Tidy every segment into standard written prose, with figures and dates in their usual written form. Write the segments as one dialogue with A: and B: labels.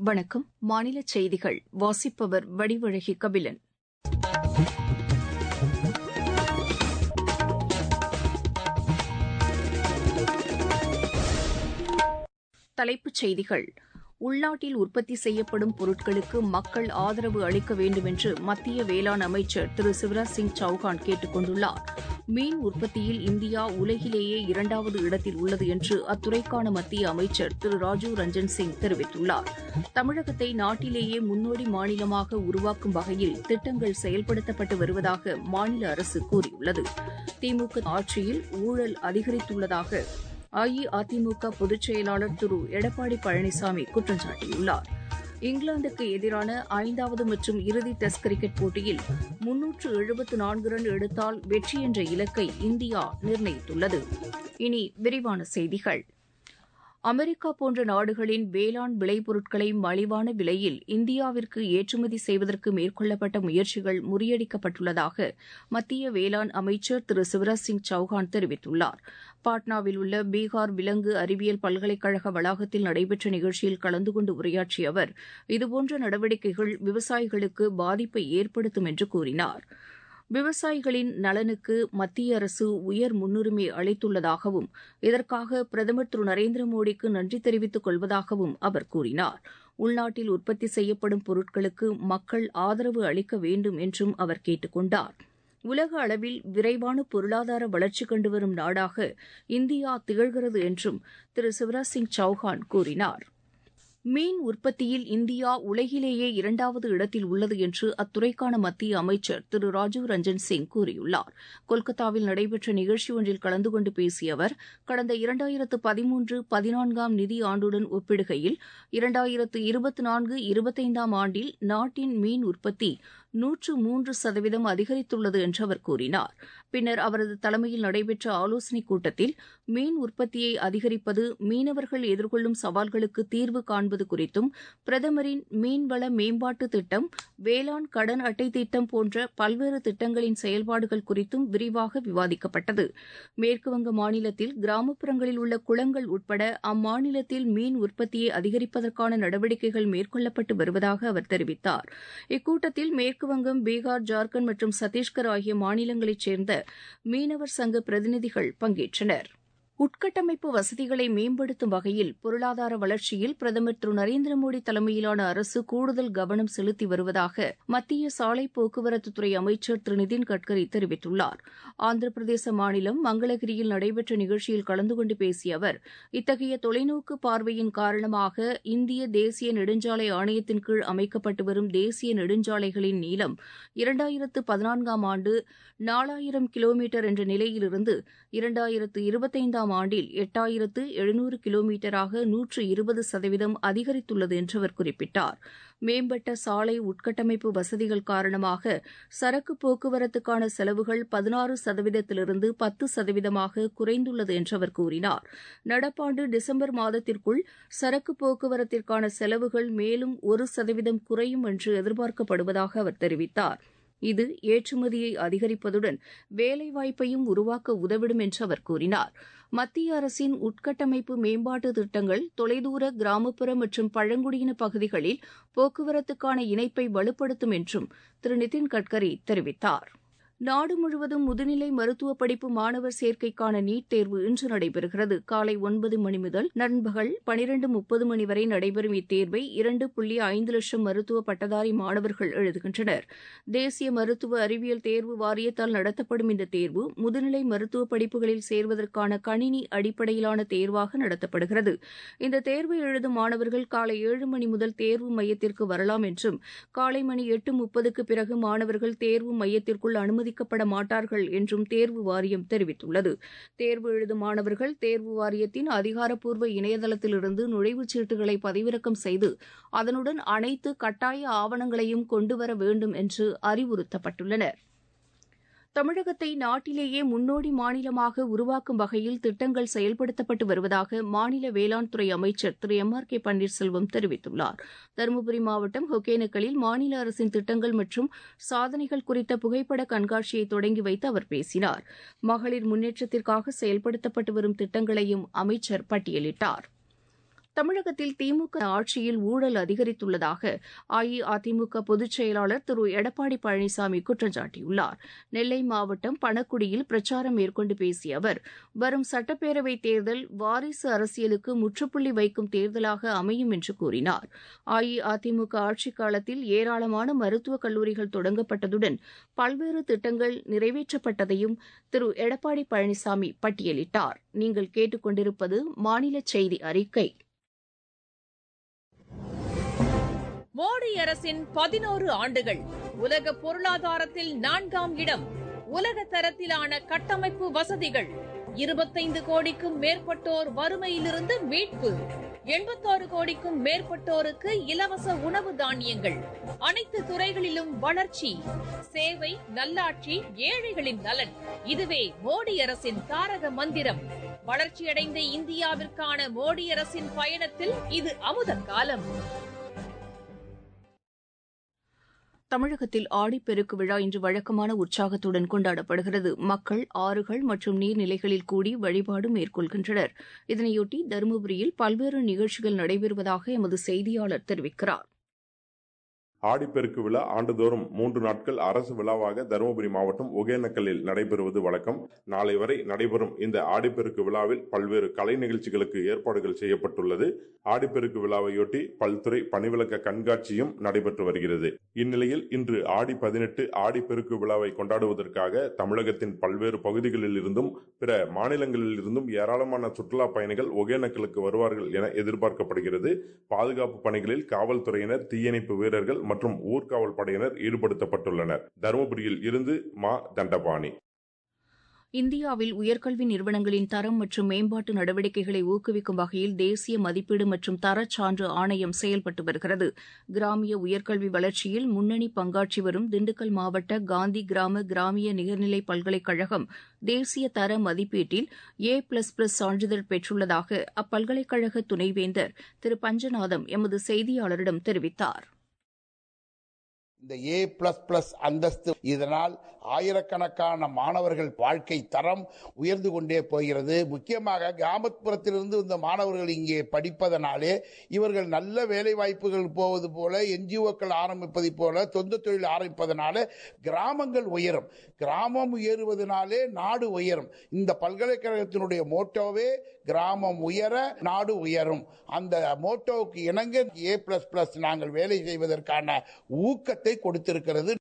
A: வணக்கம். மாநில செய்திகள் வாசிப்பவர் வடிவழகி கபிலன். தலைப்புச் செய்திகள். உள்நாட்டில் உற்பத்தி செய்யப்படும் பொருட்களுக்கு மக்கள் ஆதரவு அளிக்க வேண்டும் என்று மத்திய வேளாண் அமைச்சர் திரு சிவராஜ் சிங் சௌஹான் கேட்டுக் கொண்டுள்ளார். மீன் உற்பத்தியில் இந்தியா உலகிலேயே 2வது இடத்தில் உள்ளது என்று அத்துறைக்கான மத்திய அமைச்சர் திரு ராஜீவ் ரஞ்சன் சிங் தெரிவித்துள்ளார். தமிழகத்தை நாட்டிலேயே முன்னோடி மாநிலமாக உருவாக்கும் வகையில் திட்டங்கள் செயல்படுத்தப்பட்டு வருவதாக மாநில அரசு கூறியுள்ளது. திமுக ஆட்சியில் ஊழல் அதிகரித்துள்ளதாக அஇஅதிமுக பொதுச் செயலாளர் திரு எடப்பாடி பழனிசாமி குற்றம் சாட்டியுள்ளார். இங்கிலாந்துக்கு எதிரான 5வது மற்றும் இறுதி டெஸ்ட் கிரிக்கெட் போட்டியில் 374 ரன் எடுத்தால் வெற்றி என்ற இலக்கை இந்தியா நிர்ணயித்துள்ளது. இனி விரிவான செய்திகள். அமெரிக்கா போன்ற நாடுகளின் வேளாண் விளைபொருட்களை மலிவான விலையில் இந்தியாவிற்கு ஏற்றுமதி செய்வதற்கு மேற்கொள்ளப்பட்ட முயற்சிகள் முறியடிக்கப்பட்டுள்ளதாக மத்திய வேளாண் அமைச்சர் திரு சிவராஜ் சிங் சௌஹான் தெரிவித்துள்ளார். பாட்னாவில் உள்ள பீகார் விலங்கு அறிவியல் பல்கலைக்கழக வளாகத்தில் நடைபெற்ற நிகழ்ச்சியில் கலந்து கொண்டு உரையாற்றிய அவர், இதுபோன்ற நடவடிக்கைகள் விவசாயிகளுக்கு பாதிப்பை ஏற்படுத்தும் என்று கூறினார். விவசாயிகளின் நலனுக்கு மத்திய அரசு உயர் முன்னுரிமை அளித்துள்ளதாகவும் இதற்காக பிரதமர் திரு நரேந்திர மோடிக்கு நன்றி தெரிவித்துக் கொள்வதாகவும் அவர் கூறினார். உள்நாட்டில் உற்பத்தி செய்யப்படும் பொருட்களுக்கு மக்கள் ஆதரவு அளிக்க வேண்டும் என்றும் அவர் கேட்டுக் கொண்டார். உலக அளவில் விரைவான பொருளாதார வளர்ச்சி கண்டுவரும் நாடாக இந்தியா திகழ்கிறது என்றும் திரு சிவராஜ் சிங் சௌஹான் கூறினார். மீன் உற்பத்தியில் இந்தியா உலகிலேயே 2வது இடத்தில் உள்ளது என்று அத்துறைக்கான மத்திய அமைச்சர் திரு ராஜீவ் ரஞ்சன் சிங் கூறியுள்ளார். கொல்கத்தாவில் நடைபெற்ற நிகழ்ச்சி ஒன்றில் கலந்து கொண்டு பேசிய அவர், கடந்த 2013-14 நிதி ஆண்டுடன் ஒப்பிடுகையில் 2024-25 ஆண்டில் நாட்டின் மீன் உற்பத்தி 103% அதிகரித்துள்ளது என்று அவர் கூறினார். பின்னர் அவரது தலைமையில் நடைபெற்ற ஆலோசனைக் கூட்டத்தில் மீன் உற்பத்தியை அதிகரிப்பது, மீனவர்கள் எதிர்கொள்ளும் சவால்களுக்கு தீர்வு காண்பது குறித்தும், பிரதமரின் மீன்வள மேம்பாட்டு திட்டம், வேளாண் கடன் அட்டை திட்டம் போன்ற பல்வேறு திட்டங்களின் செயல்பாடுகள் குறித்தும் விரிவாக விவாதிக்கப்பட்டது. மேற்குவங்க மாநிலத்தில் கிராமப்புறங்களில் உள்ள குளங்கள் உட்பட அம்மாநிலத்தில் மீன் உற்பத்தியை அதிகரிப்பதற்கான நடவடிக்கைகள் மேற்கொள்ளப்பட்டு வருவதாக அவர் தெரிவித்தார். இக்கூட்டத்தில் மேற்குவங்கம், பீகார், ஜார்க்கண்ட் மற்றும் சத்தீஸ்கர் ஆகிய மாநிலங்களைச் சேர்ந்த மீனவர் சங்க பிரதிநிதிகள் பங்கேற்றனர். உட்கட்டமைப்பு வசதிகளை மேம்படுத்தும் வகையில் பொருளாதார வளர்ச்சியில் பிரதமர் திரு நரேந்திர மோடி தலைமையிலான அரசு கூடுதல் கவனம் செலுத்தி வருவதாக மத்திய சாலை போக்குவரத்துத்துறை அமைச்சர் திரு நிதின் கட்கரி தெரிவித்துள்ளார். ஆந்திர பிரதேச மாநிலம் மங்களகிரியில் நடைபெற்ற நிகழ்ச்சியில் கலந்து கொண்டு பேசிய அவர், இத்தகைய தொலைநோக்கு பார்வையின் காரணமாக இந்திய தேசிய நெடுஞ்சாலை ஆணையத்தின் கீழ் அமைக்கப்பட்டு வரும் தேசிய நெடுஞ்சாலைகளின் நீளம் 2014 ஆண்டு 4000 கிலோமீட்டர் என்ற நிலையிலிருந்து 2025 ஆண்டில் 8700 கிலோமீட்டராக 120% அதிகரித்துள்ளது என்று அவர் குறிப்பிட்டார். மேம்பட்ட சாலை உட்கட்டமைப்பு வசதிகள் காரணமாக சரக்கு போக்குவரத்துக்கான செலவுகள் 16%லிருந்து 10%ஆக குறைந்துள்ளது என்று அவர் கூறினார். நடப்பாண்டு டிசம்பர் மாதத்திற்குள் சரக்கு போக்குவரத்திற்கான செலவுகள் மேலும் 1% குறையும் என்று எதிர்பார்க்கப்படுவதாக அவர் தெரிவித்தார். இது ஏற்றுமதியை அதிகரிப்பதுடன் வேலைவாய்ப்பையும் உருவாக்க உதவிடும் என்று அவர் கூறினார். மத்திய அரசின் உட்கட்டமைப்பு மேம்பாட்டு திட்டங்கள் தொலைதூர, கிராமப்புற மற்றும் பழங்குடியின பகுதிகளில் போக்குவரத்துக்கான இணைப்பை வலுப்படுத்தும் என்றும் திரு நிதின் கட்கரி தெரிவித்தார். நாடு முழுவதும் முதுநிலை மருத்துவ படிப்பு மாணவர் சேர்க்கைக்கான நீட் தேர்வு இன்று நடைபெறுகிறது. காலை 9 மணி முதல் நண்பகல் 12:30 மணி வரை நடைபெறும் இத்தேர்வை 2.5 லட்சம் மருத்துவ பட்டதாரி மாணவர்கள் எழுதுகின்றனர். தேசிய மருத்துவ அறிவியல் தேர்வு வாரியத்தால் நடத்தப்படும் இந்த தேர்வு முதுநிலை மருத்துவ படிப்புகளில் சேர்வதற்கான கணினி அடிப்படையிலான தேர்வாக நடத்தப்படுகிறது. இந்த தேர்வை எழுதும் மாணவர்கள் காலை 7 மணி முதல் தேர்வு மையத்திற்கு வரலாம் என்றும், காலை மணி 8:30க்கு பிறகு மாணவர்கள் தேர்வு மையத்திற்குள் அனுமதிக்கப்பட மாட்டார்கள் என்றும் தேர்வு வாரியம் தெரிவித்துள்ளது. தேர்வு எழுதும் மாணவர்கள் தேர்வு வாரியத்தின் அதிகாரப்பூர்வ இணையதளத்திலிருந்து நுழைவுச் சீட்டுகளை பதிவிறக்கம் செய்து அதனுடன் அனைத்து கட்டாய ஆவணங்களையும் கொண்டுவர வேண்டும் என்று அறிவுறுத்தப்பட்டுள்ளனர். தமிழகத்தை நாட்டிலேயே முன்னோடி மாநிலமாக உருவாக்கும் வகையில் திட்டங்கள் செயல்படுத்தப்பட்டு வருவதாக மாநில வேளாண் துறை அமைச்சர் திரு எம்.ஆர்.கே. பன்னீர்செல்வம் தெரிவித்துள்ளார். தருமபுரி மாவட்டம் ஒகேனக்கலில் மாநில அரசின் திட்டங்கள் மற்றும் சாதனைகள் குறித்த புகைப்பட கண்காட்சியை தொடங்கி வைத்து அவர் பேசினார். மகளிர் முன்னேற்றத்திற்காக செயல்படுத்தப்பட்டு வரும் திட்டங்களையும் அமைச்சர் பட்டியலிட்டார். தமிழகத்தில் திமுக ஆட்சியில் ஊழல் அதிகரித்துள்ளதாக அஇஅதிமுக பொதுச் செயலாளர் திரு எடப்பாடி பழனிசாமி குற்றம் சாட்டியுள்ளார். நெல்லை மாவட்டம் பணக்குடியில் பிரச்சாரம் மேற்கொண்டு பேசிய அவர், வரும் சட்டப்பேரவைத் தேர்தல் வாரிசு அரசியலுக்கு முற்றுப்புள்ளி வைக்கும் தேர்தலாக அமையும் என்று கூறினார். அஇஅதிமுக ஆட்சிக் காலத்தில் ஏராளமான மருத்துவக் கல்லூரிகள் தொடங்கப்பட்டதுடன் பல்வேறு திட்டங்கள் நிறைவேற்றப்பட்டதையும் திரு எடப்பாடி பழனிசாமி பட்டியலிட்டார். நீங்கள் கேட்டுக்கொண்டிருப்பது மாநில செய்தி அறிக்கை.
B: மோடி அரசின் 11 ஆண்டுகள். உலக பொருளாதாரத்தில் 4ஆம் இடம். உலக தரத்திலான கட்டமைப்பு வசதிகள். 25 கோடிக்கும் மேற்பட்டோர் வறுமையிலிருந்து மீட்பு. 86 கோடிக்கும் மேற்பட்டோருக்கு இலவச உணவு தானியங்கள். அனைத்து துறைகளிலும் வளர்ச்சி. சேவை, நல்லாட்சி, ஏழைகளின் நலன். இதுவே மோடி அரசின் தாரக மந்திரம். வளர்ச்சியடைந்த இந்தியாவிற்கான மோடி அரசின் பயணத்தில் இது அமுத காலம்.
A: தமிழகத்தில் ஆடிப்பெருக்கு விழா இன்று வழக்கமான உற்சாகத்துடன் கொண்டாடப்படுகிறது. மக்கள் ஆறுகள் மற்றும் நீர்நிலைகளில் கூடி வழிபாடு மேற்கொள்கின்றனர். இதனையொட்டி தருமபுரியில் பல்வேறு நிகழ்ச்சிகள் நடைபெறுவதாக எமது செய்தியாளர் தெரிவிக்கிறார்.
C: ஆடிப்பெருக்கு விழா ஆண்டுதோறும் 3 நாட்கள் அரசு விழாவாக தருமபுரி மாவட்டம் ஒகேனக்கல்லில் நடைபெறுவது வழக்கம். நாளை வரை நடைபெறும் இந்த ஆடிப்பெருக்கு விழாவில் பல்வேறு கலை நிகழ்ச்சிகளுக்கு ஏற்பாடுகள் செய்யப்பட்டுள்ளது. ஆடிப்பெருக்கு விழாவையொட்டி பல்துறை பணிவிளக்க கண்காட்சியும் நடைபெற்று வருகிறது. இந்நிலையில் இன்று ஆடி 18 ஆடிப்பெருக்கு விழாவை கொண்டாடுவதற்காக தமிழகத்தின் பல்வேறு பகுதிகளில் இருந்தும் பிற மாநிலங்களில் இருந்தும் ஏராளமான சுற்றுலா பயணிகள் ஒகேனக்கலுக்கு வருவார்கள் என எதிர்பார்க்கப்படுகிறது. பாதுகாப்பு பணிகளில் காவல்துறையினர், தீயணைப்பு வீரர்கள் மற்றும் ஊர்காவல் படையினர் ஈடுபடுத்தப்பட்டுள்ளனர். தருமபுரியில் இருந்து மா தண்டபாணி.
A: இந்தியாவில் உயர்கல்வி நிறுவனங்களின் தரம் மற்றும் மேம்பாட்டு நடவடிக்கைகளை ஊக்குவிக்கும் வகையில் தேசிய மதிப்பீடு மற்றும் தரச்சான்று ஆணையம் செயல்பட்டு வருகிறது. கிராமிய உயர்கல்வி வளர்ச்சியில் முன்னணி பங்காற்றி வரும் திண்டுக்கல் மாவட்ட காந்தி கிராம கிராமிய நிகர்நிலை பல்கலைக்கழகம் தேசிய தர மதிப்பீட்டில் A++ சான்றிதழ் பெற்றுள்ளதாக அப்பல்கலைக்கழக துணைவேந்தர் திரு பஞ்சநாதம் எமது செய்தியாளரிடம் தெரிவித்தார்.
D: இந்த A++ அந்தஸ்து இதனால் ஆயிரக்கணக்கான மாணவர்கள் வாழ்க்கை தரம் உயர்ந்து கொண்டே போகிறது. முக்கியமாக கிராமப்புறத்திலிருந்து இந்த மாணவர்கள் இங்கே படிப்பதனாலே இவர்கள் நல்ல வேலை வாய்ப்புகள் போவது போல, NGOக்கள் ஆரம்பிப்பதை போல, சொந்த தொழில் ஆரம்பிப்பதனால கிராமங்கள் உயரும். கிராமம் உயருவதனாலே நாடு உயரும். இந்த பல்கலைக்கழகத்தினுடைய மோட்டோவே கிராமம் உயர நாடு உயரும். அந்த மோட்டோவுக்கு இணங்க A++ நாங்கள் வேலை செய்வதற்கான ஊக்கத்தை கொடுத்திருக்கிறது.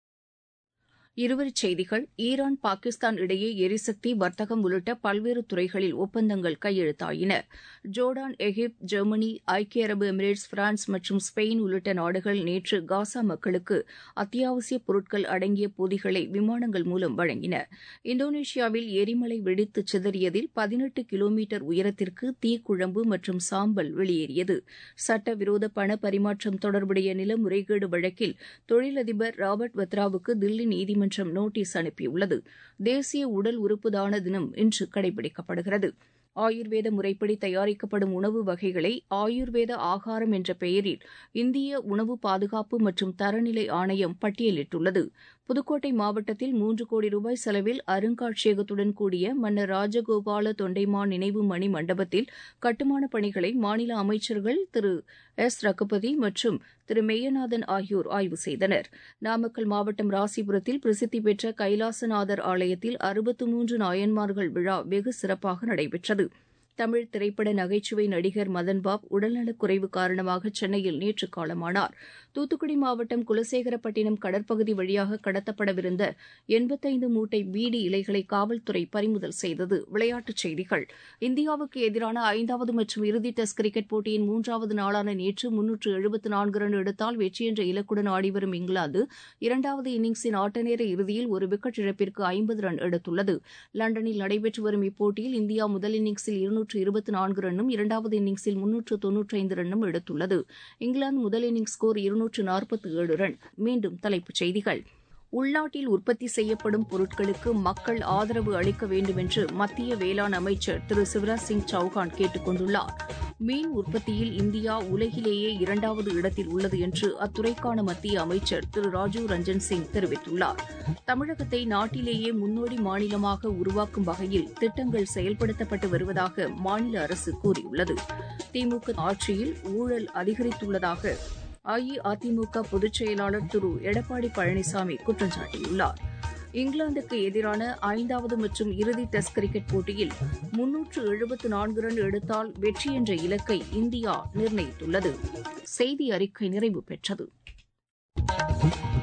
A: இருவரிச் செய்திகள். ஈரான், பாகிஸ்தான் இடையே எரிசக்தி, வர்த்தகம் உள்ளிட்ட பல்வேறு துறைகளில் ஒப்பந்தங்கள் கையெழுத்தாயின. ஜோர்டான், எகிப்து, ஜெர்மனி, ஐக்கிய அரபு எமிரேட்ஸ், பிரான்ஸ் மற்றும் ஸ்பெயின் உள்ளிட்ட நாடுகள் நேற்று காசா மக்களுக்கு அத்தியாவசிய பொருட்கள் அடங்கிய பொதிகளை விமானங்கள் மூலம் வழங்கின. இந்தோனேஷியாவில் எரிமலை வெடித்து சிதறியதில் 18 கிலோமீட்டர் உயரத்திற்கு தீக்குழம்பு மற்றும் சாம்பல் வெளியேறியது. சட்டவிரோத பண பரிமாற்றம் தொடர்புடைய நில முறைகேடு வழக்கில் தொழிலதிபர் ராபர்ட் வத்ராவுக்கு தில்லி நீதிமன்றம் நோட்டீஸ் அனுப்பியுள்ளது. தேசிய உடல் உறுப்பு தான தினம் இன்று கடைபிடிக்கப்படுகிறது. ஆயுர்வேத முறைப்படி தயாரிக்கப்படும் உணவு வகைகளை ஆயுர்வேத ஆகாரம் என்ற பெயரில் இந்திய உணவு பாதுகாப்பு மற்றும் தரநிலை ஆணையம் பட்டியலிட்டுள்ளது. புதுக்கோட்டை மாவட்டத்தில் 3 கோடி ரூபாய் செலவில் அருங்காட்சியகத்துடன் கூடிய மன்னர் ராஜகோபால தொண்டைமான் நினைவு மணி மண்டபத்தில் கட்டுமானப் பணிகளை மாநில அமைச்சர்கள் திரு எஸ். ரகுபதி மற்றும் திரு மெய்யநாதன் ஆகியோர் ஆய்வு செய்தனர். நாமக்கல் மாவட்டம் ராசிபுரத்தில் பிரசித்தி பெற்ற கைலாசநாதர் ஆலயத்தில் 63 நாயன்மார்கள் விழா வெகு சிறப்பாக நடைபெற்றது. தமிழ் திரைப்பட நகைச்சுவை நடிகர் மதன்பாப் உடல்நலக்குறைவு காரணமாக சென்னையில் நேற்று காலமானார். தூத்துக்குடி மாவட்டம் குலசேகரப்பட்டினம் கடற்பகுதி வழியாக கடத்தப்படவிருந்த 85 மூட்டை பீடி இலைகளை காவல்துறை பறிமுதல் செய்தது. விளையாட்டுச் செய்திகள். இந்தியாவுக்கு எதிரான 5வது மற்றும் இறுதி டெஸ்ட் கிரிக்கெட் போட்டியின் 3வது நாளான நேற்று 374 ரன் எடுத்தால் வெற்றி என்ற இலக்குடன் ஆடிவரும் இங்கிலாந்து 2வது இன்னிங்ஸின் ஆட்டநேர இறுதியில் ஒரு விக்கெட் இழப்பிற்கு 50 ரன் எடுத்துள்ளது. லண்டனில் நடைபெற்று வரும் இப்போட்டியில் இந்தியா முதல் இன்னிங்ஸில் 224 ரன்னும் 2வது இன்னிங்ஸில் 395 ரன்னும் எடுத்துள்ளது. இங்கிலாந்து முதல் இன்னிங்ஸ் ஸ்கோர் 247 ரன். மீண்டும் தலைப்புச் செய்திகள். உள்நாட்டில் உற்பத்தி செய்யப்படும் பொருட்களுக்கு மக்கள் ஆதரவு அளிக்க வேண்டும் என்று மத்திய வேளாண் அமைச்சர் திரு சிவராஜ் சிங் சௌஹான் கேட்டுக் கொண்டுள்ளார். மீன் உற்பத்தியில் இந்தியா உலகிலேயே 2வது இடத்தில் உள்ளது என்று அத்துறைக்கான மத்திய அமைச்சர் திரு ராஜீவ் ரஞ்சன் சிங் தெரிவித்துள்ளார். தமிழகத்தை நாட்டிலேயே முன்னோடி மாநிலமாக உருவாக்கும் வகையில் திட்டங்கள் செயல்படுத்தப்பட்டு வருவதாக மாநில அரசு கூறியுள்ளது. திமுக ஆட்சியில் ஊழல் அதிகரித்துள்ளதாக அஇஅதிமுக பொதுச் செயலாளர் திரு எடப்பாடி பழனிசாமி குற்றம் சாட்டியுள்ளார். இங்கிலாந்துக்கு எதிரான 5வது மற்றும் இறுதி டெஸ்ட் கிரிக்கெட் போட்டியில் 374 ரன் எடுத்தால் வெற்றி என்ற இலக்கை இந்தியா நிர்ணயித்துள்ளது. செய்தி அறிக்கை நிறைவு பெற்றது.